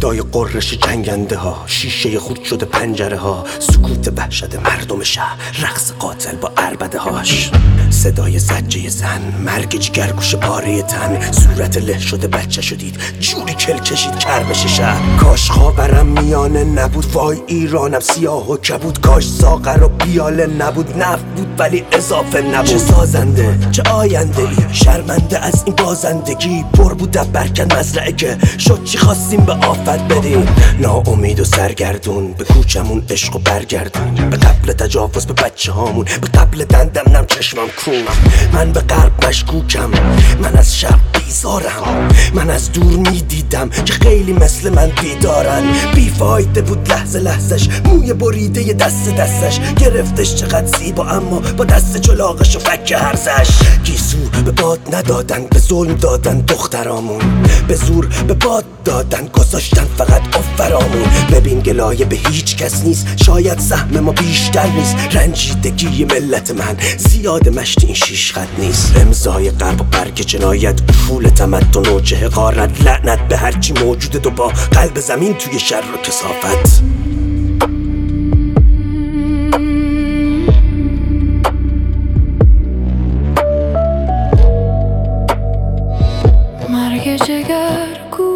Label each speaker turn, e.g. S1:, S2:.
S1: صدای قررش جنگنده ها، شیشه خورد شده پنجره ها، سکوت وحشت مردم شهر، رقص قاتل با عربده هاش، صدای زجه زن، مرگ جگرگوش پاره تن، صورت له شده بچه شدید جوری کل کشید کربش شهر. کاش خاورم میانه نبود، وای ایرانم سیاه و کبود، کاش ساغر و پیاله نبود، نفت بود ولی اضافه نبود. چه سازنده چه آینده ای، شرمنده از این بازندگی، پر بود برکن مزرعه که شد چی خواستیم به آفت بدیم. ناامید و سرگردون به کوچمون عشق و برگردون، به قبل تجاوز به بچه هامون، به قبل دندم نم چشمم کون. من به غرب مشکوکم، من از شب بیزارم، من از دور میدیدم که خیلی مثل من بیدارن. بیفایده بود لحظه لحظش، موی بریده دستش گرفتش چقدر زیبا، اما با دست چلاقش و فک هرزش. گیسو به باد ندادن، به ظلم دادن دخترامون، به زور به باد دادن، گذاشتن فقط افرامون. ببین گلایه به هیچ کس نیست، شاید سهم ما بیشتر نیست، رنجیدگی ملت من زیاد مشت این شیش خط نیست. امضای غرب و برگ جنایت، افول تمدن و چه حقارت، لعنت به هرچی موجوده دو با قلب زمین توی شر و کثافت.
S2: مرگ جگر